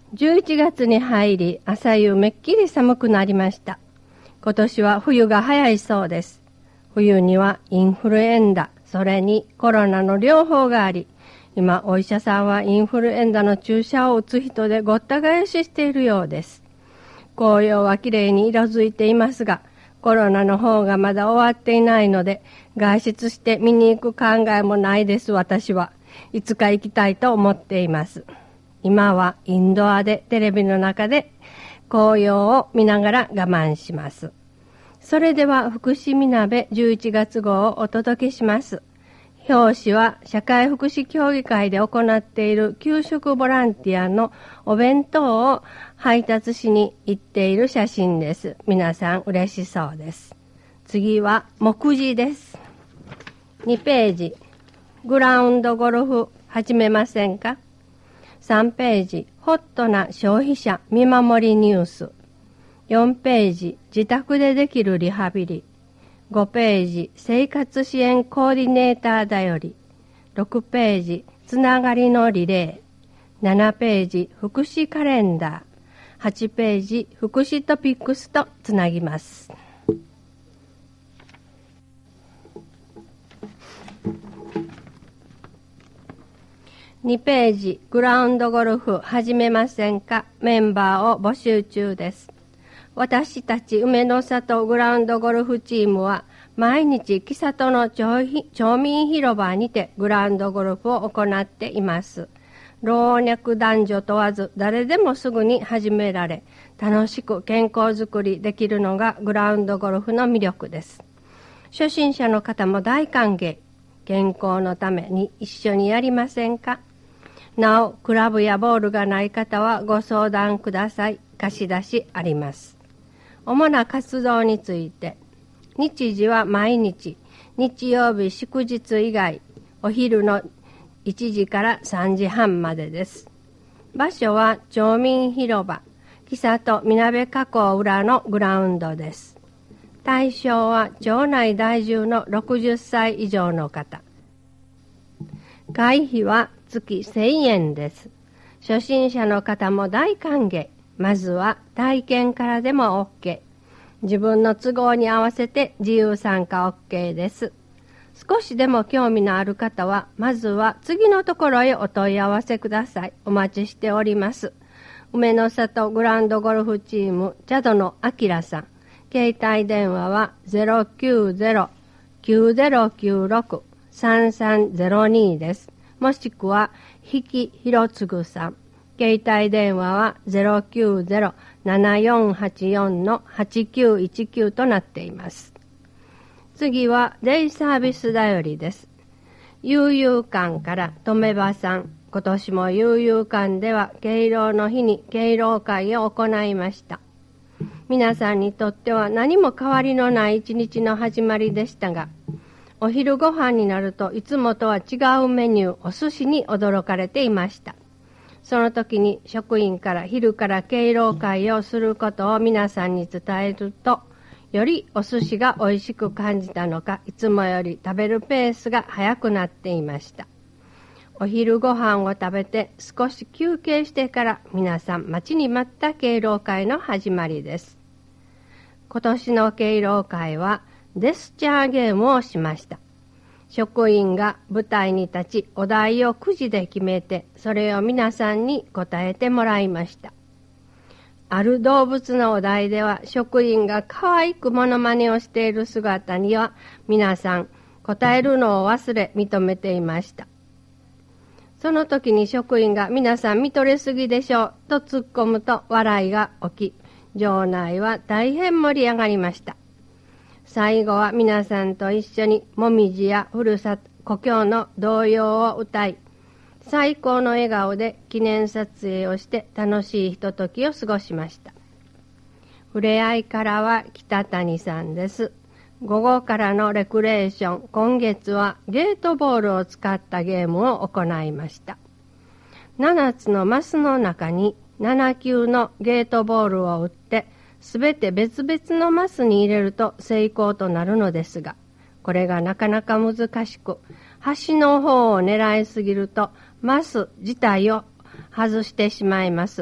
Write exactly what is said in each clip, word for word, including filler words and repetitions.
じゅういちがつに入り、朝夕めっきり寒くなりました。今年は冬が早いそうです。冬にはインフルエンザ、それにコロナの両方があり、今お医者さんはインフルエンザの注射を打つ人でごった返ししているようです。紅葉はきれいに色づいていますが、コロナの方がまだ終わっていないので、外出して見に行く考えもないです。私はいつか行きたいと思っています。今はインドアでテレビの中で紅葉を見ながら我慢します。それでは福祉みなべじゅういちがつ号をお届けします。表紙は社会福祉協議会で行っている給食ボランティアのお弁当を配達しに行っている写真です。皆さん嬉しそうです。次は目次です。にページ、グラウンドゴルフ始めませんか？さんページ、ホットな消費者見守りニュース。よんページ、自宅でできるリハビリ。ごページ、生活支援コーディネーターだより。ろくページ、つながりのリレー。ななページ、福祉カレンダー。はちページ、福祉トピックスとつなぎます。にページ、グラウンドゴルフ始めませんか？メンバーを募集中です。私たち梅の里グラウンドゴルフチームは毎日木里の町民広場にてグラウンドゴルフを行っています。老若男女問わず誰でもすぐに始められ、楽しく健康づくりできるのがグラウンドゴルフの魅力です。初心者の方も大歓迎。健康のために一緒にやりませんか？なお、クラブやボールがない方はご相談ください。貸し出しあります。主な活動について、日時は毎日、日曜日祝日以外、お昼のいちじからさんじはんまでです。場所は町民広場、木里みなべ河口裏のグラウンドです。対象は町内在住のろくじゅっさい以上の方。会費は月せんえんです。初心者の方も大歓迎。まずは体験からでも OK。自分の都合に合わせて自由参加 OK です。少しでも興味のある方は、まずは次のところへお問い合わせください。お待ちしております。梅の里グラウンドゴルフチーム、チャドのあきらさん。携帯電話は ゼロきゅうゼロ きゅうゼロきゅうろく さんさんゼロに です。もしくは、ひきひろつぐさん。携帯電話は ゼロきゅうゼロ ななよんはちよん のはちきゅういちきゅうとなっています。次はデイサービスだよりです。悠々館からとめばさん。今年も悠々館では敬老の日に敬老会を行いました。皆さんにとっては何も変わりのない一日の始まりでしたが、お昼ご飯になるといつもとは違うメニュー、お寿司に驚かれていました。その時に職員から昼から敬老会をすることを皆さんに伝えると、よりお寿司が美味しく感じたのか、いつもより食べるペースが早くなっていました。お昼ご飯を食べて少し休憩してから皆さん待ちに待った敬老会の始まりです。今年の敬老会はジェスチャーゲームをしました。職員が舞台に立ちお題をくじで決めて、それを皆さんに答えてもらいました。ある動物のお題では職員が可愛くモノマネをしている姿には皆さん答えるのを忘れ認めていました。その時に職員が皆さん見とれすぎでしょうと突っ込むと笑いが起き、場内は大変盛り上がりました。最後は皆さんと一緒にもみじやふるさと故郷の童謡を歌い、最高の笑顔で記念撮影をして楽しいひとときを過ごしました。ふれあいからは北谷さんです。午後からのレクレーション、今月はゲートボールを使ったゲームを行いました。ななつのマスの中になな球のゲートボールを打って、すべて別々のマスに入れると成功となるのですが、これがなかなか難しく、端の方を狙いすぎるとマス自体を外してしまいます。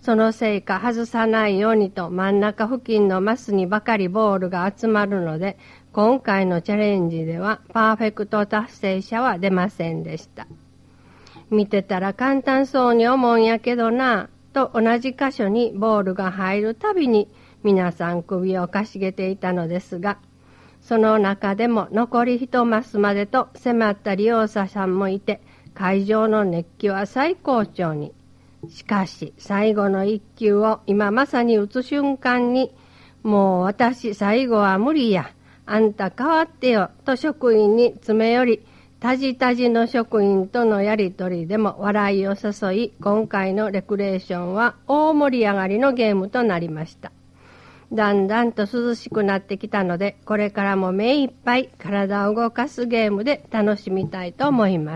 そのせいか外さないようにと真ん中付近のマスにばかりボールが集まるので、今回のチャレンジではパーフェクト達成者は出ませんでした。見てたら簡単そうに思うんやけどなと同じ箇所にボールが入るたびに皆さん首をかしげていたのですが、その中でも残り一マスまでと迫った利用者さんもいて、会場の熱気は最高潮に。しかし最後の一球を今まさに打つ瞬間に、もう私最後は無理や、あんた代わってよと職員に詰め寄り、たじたじの職員とのやりとりでも笑いを誘い、今回のレクレーションは大盛り上がりのゲームとなりました。だんだんと涼しくなってきたので、これからも目いっぱい体を動かすゲームで楽しみたいと思います。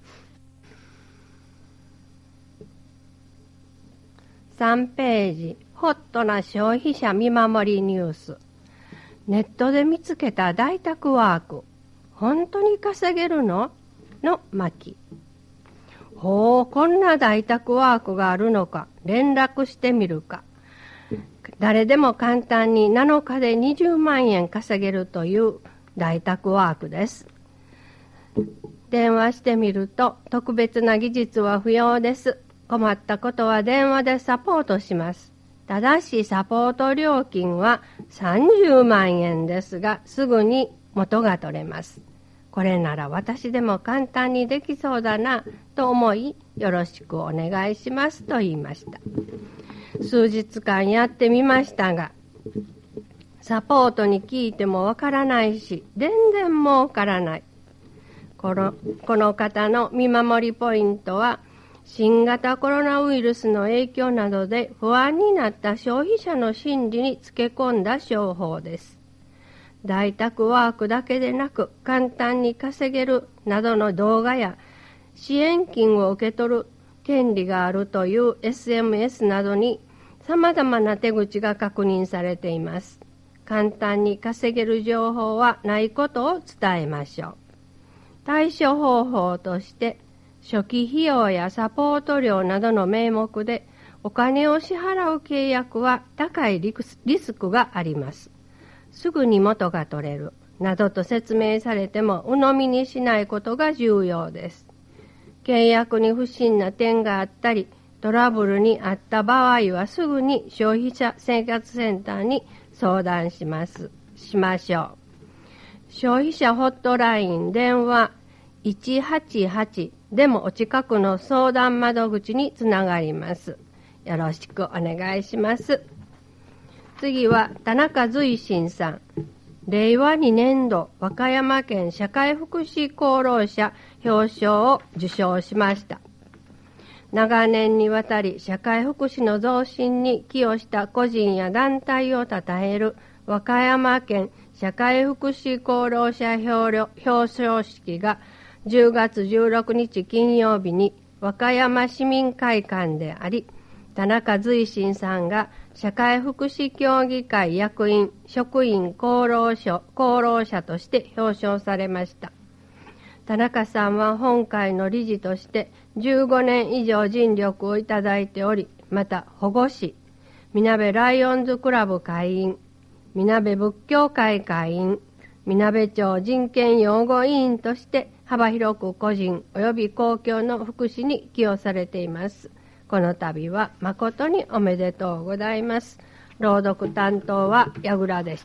さんページ、ホットな消費者見守りニュース。ネットで見つけた在宅ワーク。本当に稼げるの？の巻。ほう、こんな在宅ワークがあるのか、連絡してみるか。誰でも簡単になのかでにじゅうまんえん稼げるという在宅ワークです。電話してみると、特別な技術は不要です。困ったことは電話でサポートします。ただしサポート料金はさんじゅうまんえんですが、すぐに元が取れます。これなら私でも簡単にできそうだなと思い、よろしくお願いしますと言いました。数日間やってみましたが、サポートに聞いてもわからないし、全然儲からない。この、この方の見守りポイントは、新型コロナウイルスの影響などで不安になった消費者の心理につけ込んだ商法です。在宅ワークだけでなく、簡単に稼げるなどの動画や支援金を受け取る権利があるという エスエムエス などに様々な手口が確認されています。簡単に稼げる情報はないことを伝えましょう。対処方法として、初期費用やサポート料などの名目でお金を支払う契約は高いリスクがあります。すぐに元が取れるなどと説明されても鵜呑みにしないことが重要です。契約に不審な点があったり、トラブルにあった場合はすぐに消費者生活センターに相談します、しましょう。消費者ホットライン電話いちはちはちでもお近くの相談窓口につながります。よろしくお願いします。次は田中随信さん。れいわにねんど和歌山県社会福祉功労者表彰を受賞しました。長年にわたり社会福祉の増進に寄与した個人や団体をたたえる和歌山県社会福祉功労者表彰式がじゅうがつじゅうろくにち金曜日に和歌山市民会館であり、田中随信さんが社会福祉協議会役員、職員功労者、功労者として表彰されました。田中さんは本会の理事としてじゅうごねん以上尽力をいただいており、また保護司、みなべライオンズクラブ会員、みなべ仏教会会員、みなべ町人権擁護委員として幅広く個人及び公共の福祉に寄与されています。この度は誠におめでとうございます。朗読担当は矢倉でした。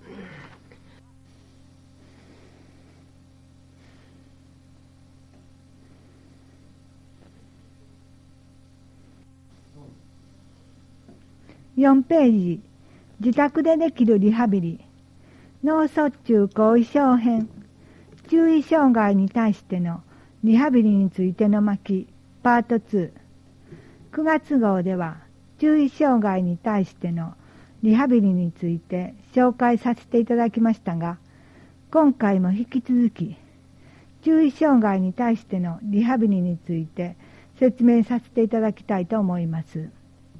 よんページ、自宅でできるリハビリ、脳卒中後遺症編、注意障害に対してのリハビリについての巻、パートツー。くがつ号では、注意障害に対してのリハビリについて紹介させていただきましたが、今回も引き続き、注意障害に対してのリハビリについて説明させていただきたいと思います。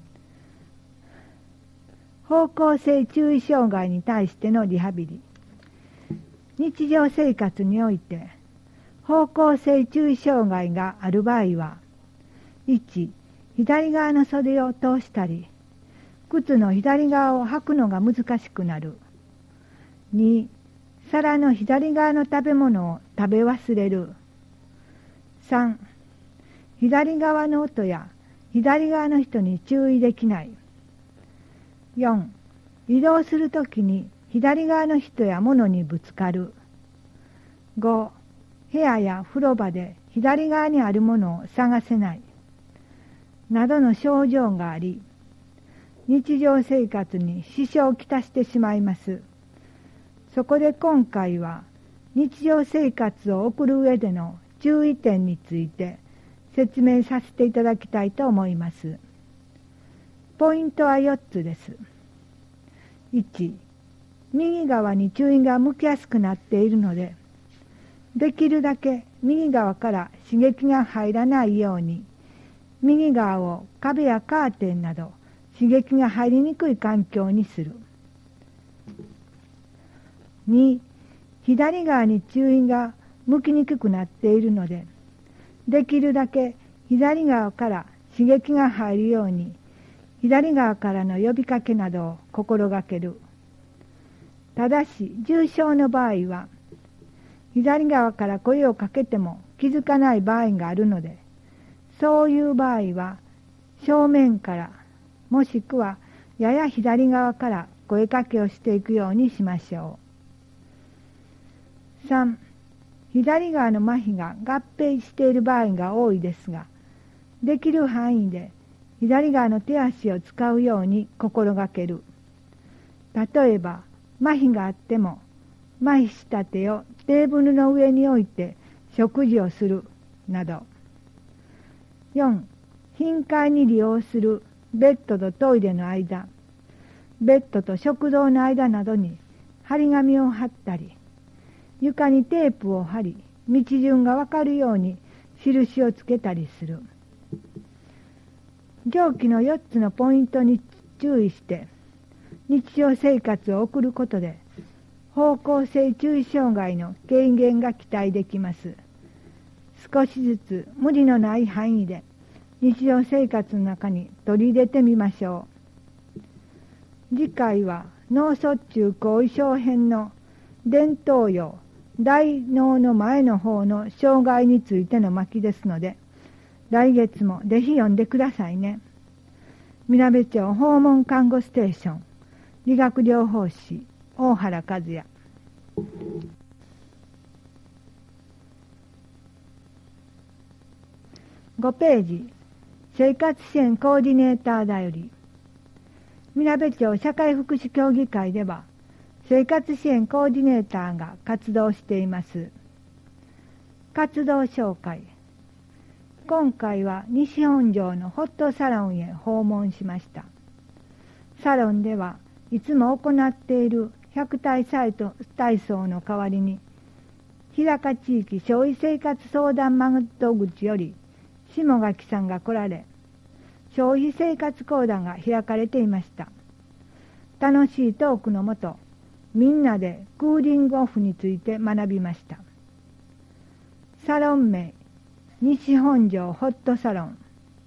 方向性注意障害に対してのリハビリ。日常生活において、方向性注意障害がある場合は、いち、 左側の袖を通したり、靴の左側を履くのが難しくなる。に、皿の左側の食べ物を食べ忘れる。さん、左側の音や左側の人に注意できない。よん、移動するときに左側の人や物にぶつかる。ご、部屋や風呂場で左側にあるものを探せない。などの症状があり、日常生活に支障をきたしてしまいます。そこで今回は日常生活を送る上での注意点について説明させていただきたいと思います。ポイントはよっつです。いち、右側に注意が向きやすくなっているので、できるだけ右側から刺激が入らないように、右側を壁やカーテンなど刺激が入りにくい環境にする。に、左側に注意が向きにくくなっているので、できるだけ左側から刺激が入るように、左側からの呼びかけなどを心がける。ただし、重症の場合は、左側から声をかけても気づかない場合があるので、そういう場合は、正面から、もしくはやや左側から声かけをしていくようにしましょう。さん、左側の麻痺が合併している場合が多いですが、できる範囲で左側の手足を使うように心がける。例えば、麻痺があっても、麻痺した手をテーブルの上に置いて食事をするなど。よん、頻回に利用するベッドとトイレの間、ベッドと食堂の間などに張り紙を貼ったり、床にテープを貼り、道順がわかるように印をつけたりする。上記のよっつのポイントに注意して、日常生活を送ることで、方向性注意障害の軽減が期待できます。少しずつ無理のない範囲で日常生活の中に取り入れてみましょう。次回は脳卒中後遺症編の伝統用大脳の前の方の障害についての巻ですので、来月もぜひ読んでくださいね。みなべ町訪問看護ステーション理学療法士大原和也。ごページ、生活支援コーディネーターだより。みなべ町社会福祉協議会では、生活支援コーディネーターが活動しています。活動紹介。今回は西本庄のホットサロンへ訪問しました。サロンではいつも行っている百体体操の代わりに、日高地域消費生活相談窓口より下垣さんが来られ、消費生活講談が開かれていました。楽しいトークのもと、みんなでクーリングオフについて学びました。サロン名、西本庄ホットサロン。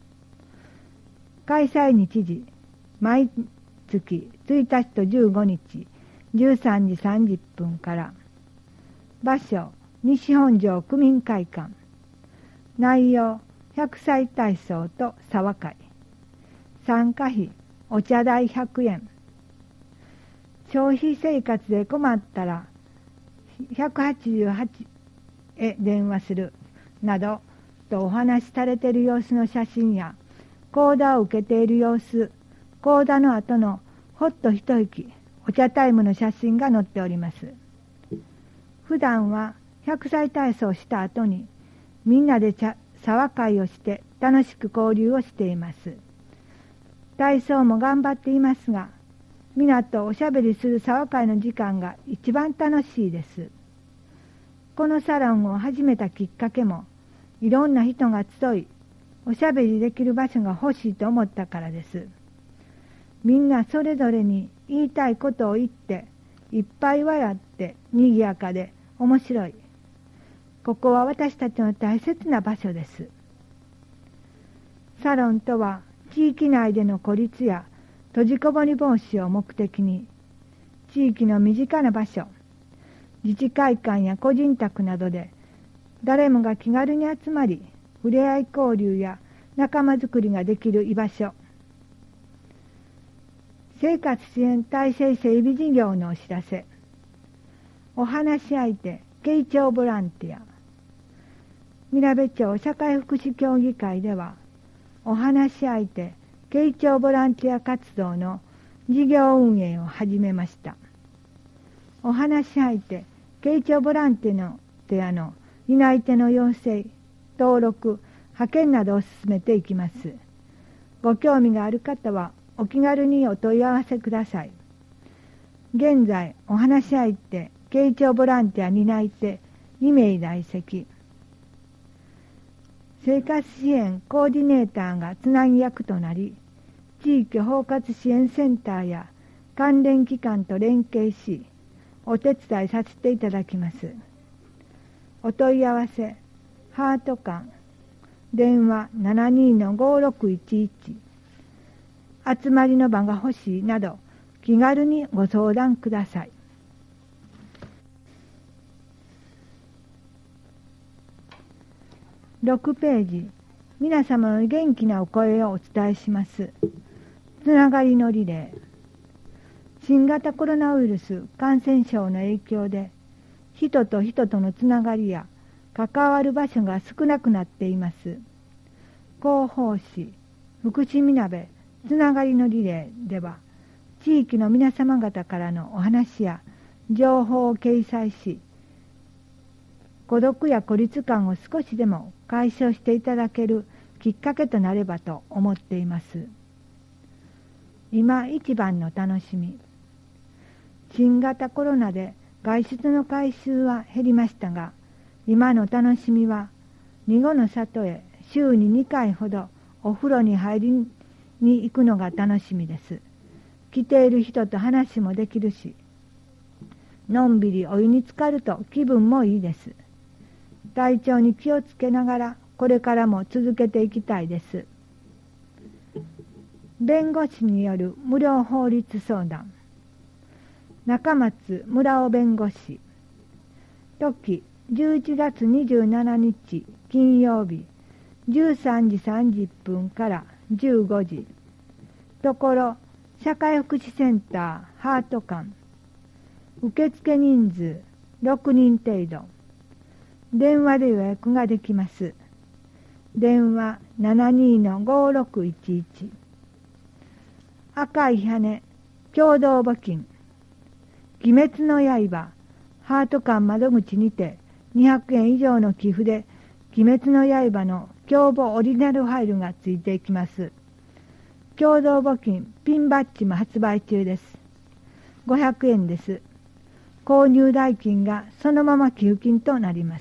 開催日時、毎月ついたちとじゅうごにち、じゅうさんじさんじゅっぷんから。場所、西本庄区民会館。内容、ひゃくさい体操と沢会。参加費、お茶代ひゃくえん。消費生活で困ったらひゃくはちじゅうはちへ電話するなどとお話しされている様子の写真や、講座を受けている様子、講座の後のほっと一息、お茶タイムの写真が載っております。普段はひゃくさい体操をした後にみんなで沢会をして楽しく交流をしています。体操も頑張っていますが、みなとおしゃべりする沢会の時間が一番楽しいです。このサロンを始めたきっかけも、いろんな人が集い、おしゃべりできる場所が欲しいと思ったからです。みんなそれぞれに言いたいことを言って、いっぱい笑って賑やかで面白い。ここは私たちの大切な場所です。 サロンとは地域内での孤立や閉じこもり防止を目的に、地域の身近な場所、自治会館や個人宅などで誰もが気軽に集まり、触れ合い交流や仲間づくりができる居場所。生活支援体制整備事業のお知らせ。お話し相手、慶長ボランティア。みなべ町社会福祉協議会では、お話し相手、慶長ボランティア活動の事業運営を始めました。お話し相手、慶長ボランティアの担い手の養成、登録、派遣などを進めていきます。ご興味がある方はお気軽にお問い合わせください。現在、お話し相手、慶長ボランティア担い手にめい在籍。生活支援コーディネーターがつなぎ役となり、地域包括支援センターや関連機関と連携し、お手伝いさせていただきます。お問い合わせ、ハート館、電話 ななにーのごろくいちいち、集まりの場が欲しいなど、気軽にご相談ください。ろくページ、皆様の元気なお声をお伝えします。つながりのリレー。新型コロナウイルス感染症の影響で、人と人とのつながりや関わる場所が少なくなっています。広報誌、福祉みなべつながりのリレーでは、地域の皆様方からのお話や情報を掲載し、孤独や孤立感を少しでも解消していただけるきっかけとなればと思っています。今一番の楽しみ。新型コロナで外出の回数は減りましたが、今の楽しみは、二子の里へ週ににかいほどお風呂に入りに行くのが楽しみです。来ている人と話もできるし、のんびりお湯に浸かると気分もいいです。体調に気をつけながらこれからも続けていきたいです。弁護士による無料法律相談。中松村尾弁護士。時じゅういちがつにじゅうしちにち金曜日じゅうさんじさんじゅっぷんからじゅうごじ。ところ社会福祉センターハート館。受付人数ろくにん程度。電話で予約ができます。電話 ななにーのごろくいちいち。赤い羽共同募金。鬼滅の刃ハート館窓口にてにひゃくえん以上の寄付で鬼滅の刃の共募オリジナルファイルがついていきます。共同募金ピンバッジも発売中です。ごひゃくえんです。購入代金がそのまま寄付金となります。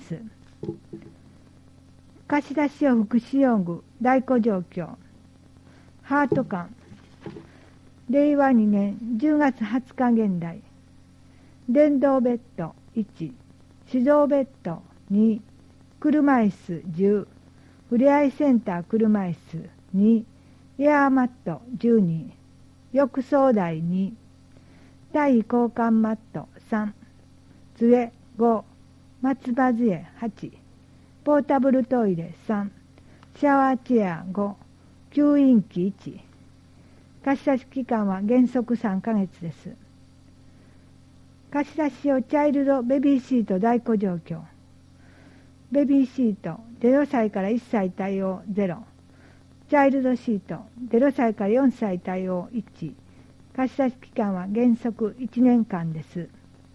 貸し出し用福祉用具在庫状況。ハート館。れいわにねんじゅうがつはつか現在。電動ベッドいち、手動ベッドに、車椅子じゅう、ふれあいセンター車椅子に、エアーマットじゅうに、浴槽台に、体位交換マットさん、杖ご、松葉杖はち、ポータブルトイレさん、シャワーチェアご、吸引機いち。貸し出し期間は原則さんかげつです。貸し出し用チャイルドベビーシート在庫状況。ベビーシートゼロさいからいっさい対応ゼロ。チャイルドシートゼロさいからよんさい対応いち。貸し出し期間は原則いちねんかんです。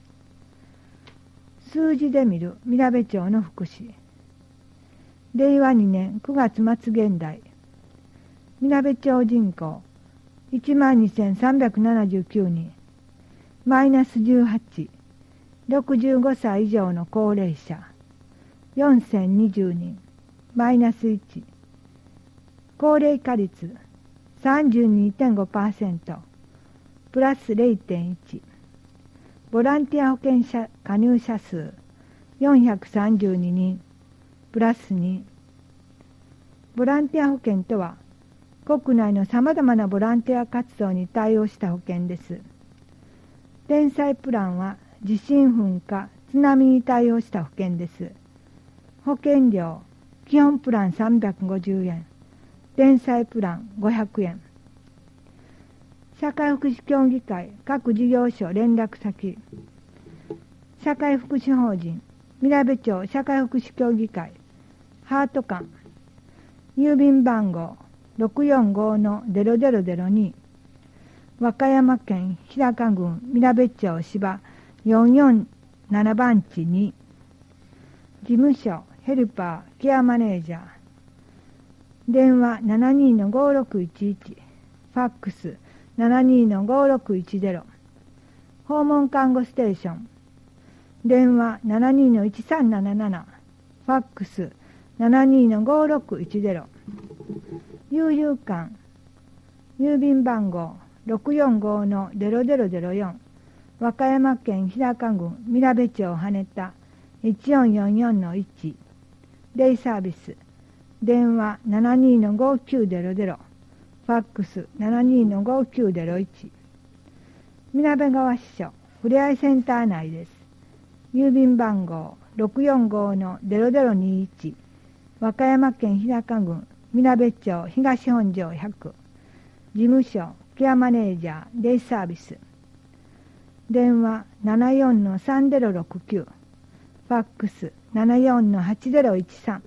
数字で見るみなべ町の福祉。れいわにねんくがつまつ現在。みなべ町人口いちまんにせんさんびゃくななじゅうきゅうにん。マイナスじゅうはち。ろくじゅうごさい以上の高齢者よんせんにじゅうにん。マイナスいち。高齢化率 さんじゅうにてんごパーセント。プラス れいてんいち。ボランティア保険者加入者数よんひゃくさんじゅうににん。プラスに。ボランティア保険とは国内のさまざまなボランティア活動に対応した保険です。天災プランは地震噴火、津波に対応した保険です。保険料、基本プランさんびゃくごじゅうえん、天災プランごひゃくえん。社会福祉協議会各事業所連絡先、社会福祉法人みなべ町社会福祉協議会ハート館、郵便番号 ろくよんごのゼロゼロゼロに、和歌山県日高郡みなべ町芝よんよんななばんちに、事務所ヘルパーケアマネージャー、電話 ななにのごろくいちいち、ファックス ななにのごろくいちゼロ、訪問看護ステーション、電話 ななにのいちさんなななな、ファックス ななにのごろくいちゼロ、悠々館、郵便番号 ろくよんごのゼロゼロゼロよん、和歌山県日高郡みなべ町羽田いちよんよんよんのいち、デイサービス、電話 ななにのごきゅうゼロゼロ、ファックス ななにのごきゅうゼロいち、みなべ川支所ふれあいセンター内です。郵便番号 ろくよんごのゼロゼロにいち、和歌山県日高郡みなべ町東本庄ひゃく、事務所ケアマネージャーデイサービス、電話 ななよんのさんゼロろくきゅう、ファックス ななよんのはちゼロいちさん。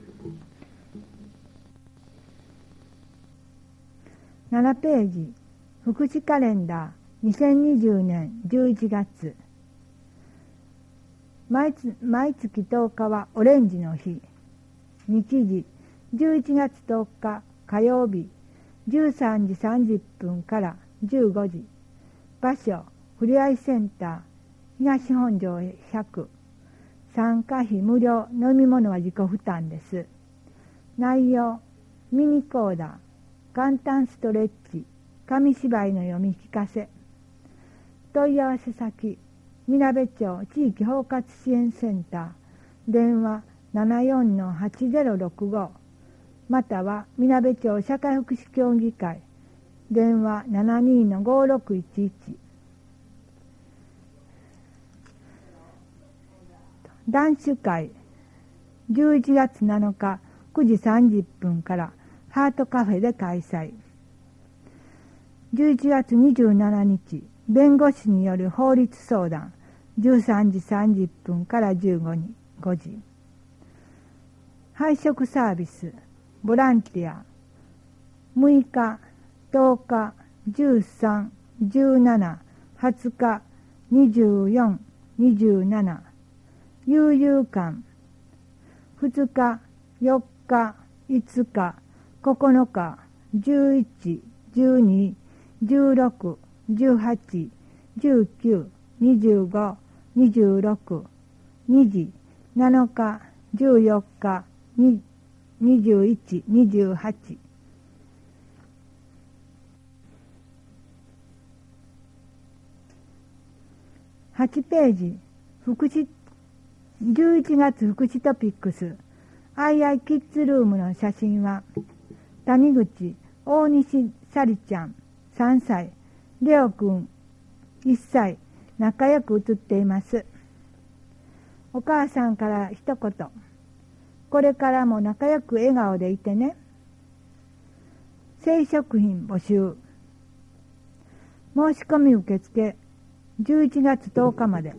ななページ、福祉カレンダーにせんにじゅうねんじゅういちがつ。毎月、毎月とおかはオレンジの日。日時じゅういちがつとおか火曜日じゅうさんじさんじゅっぷんからじゅうごじ。場所ふれあいセンター東本庄ひゃく。参加費無料、飲み物は自己負担です。内容、ミニコーダー、簡単ストレッチ、紙芝居の読み聞かせ。問い合わせ先、みなべ町地域包括支援センター、電話 ななよんのはちゼロろくご、またはみなべ町社会福祉協議会、電話 ななにのごろくいちいち。男子会、じゅういちがつなのかくじさんじゅっぷんからハートカフェで開催。じゅういちがつにじゅうしちにち、弁護士による法律相談、じゅうさんじさんじゅっぷんからじゅうごじ。配食サービス、ボランティア、むいか、とおか、じゅうさん、じゅうしち、はつか、にじゅうよん、にじゅうなな、悠々館、ふつか、よっか、いつか、ここのか、じゅういち、じゅうに、じゅうろく、じゅうはち、じゅうきゅう、にじゅうご、にじゅうろく、にじ、なのか、じゅうよっか、にじゅういち、にじゅうはち。はちページ、福祉、じゅういちがつ福祉トピックス、アイアイキッズルームの写真は、谷口大西さりちゃんさんさい、レオくんいっさい、仲良く写っています。お母さんから一言、これからも仲良く笑顔でいてね。生食品募集。申し込み受付じゅういちがつとおかまで。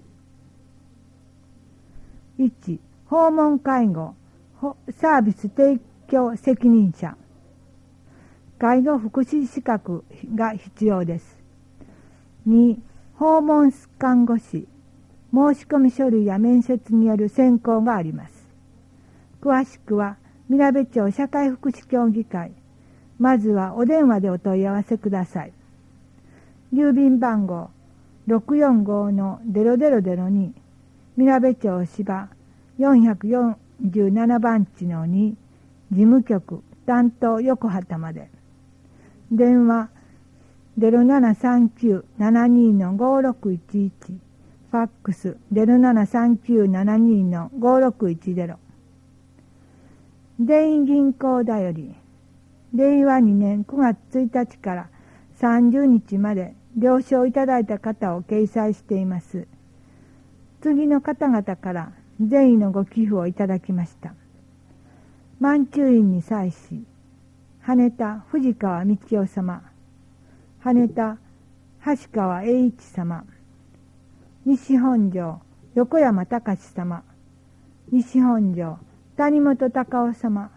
いち. 訪問介護サービス提供責任者。介護福祉資格が必要です。に. 訪問看護師。申し込み書類や面接による選考があります。詳しくはみなべ町社会福祉協議会、まずはお電話でお問い合わせください。郵便番号 ろくよんごのゼロゼロゼロに、みなべ町芝よんよんななばんちのに、事務局担当横畑まで。電話 ゼロななさんきゅう ななにのごろくいちいち、ファックス ゼロななさんきゅう ななにのごろくいちゼロ。全員銀行だよりれいわにねんくがつついたちからさんじゅうにちまで了承いただいた方を掲載しています。次の方々から善意のご寄付をいただきました。満中院に際し、羽田藤川道夫様、羽田橋川栄一様、西本庄横山隆様、西本庄谷本隆夫様、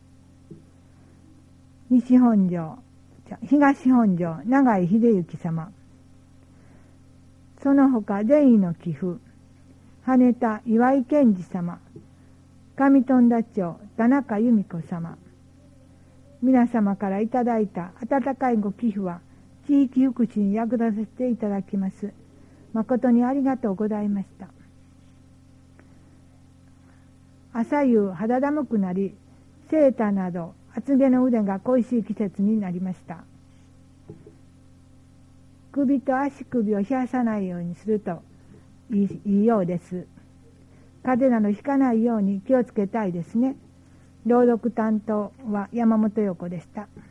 西本庄東本庄永井秀幸様、その他善意の寄付、羽田岩井健二様、上富田町田中由美子様、皆様からいただいた温かいご寄付は地域福祉に役立たせていただきます。誠にありがとうございました。朝夕肌寒くなり、セーターなど厚手の腕が恋しい季節になりました。首と足首を冷やさないようにするといい、いいようです。風邪などひかないように気をつけたいですね。朗読担当は山本陽子でした。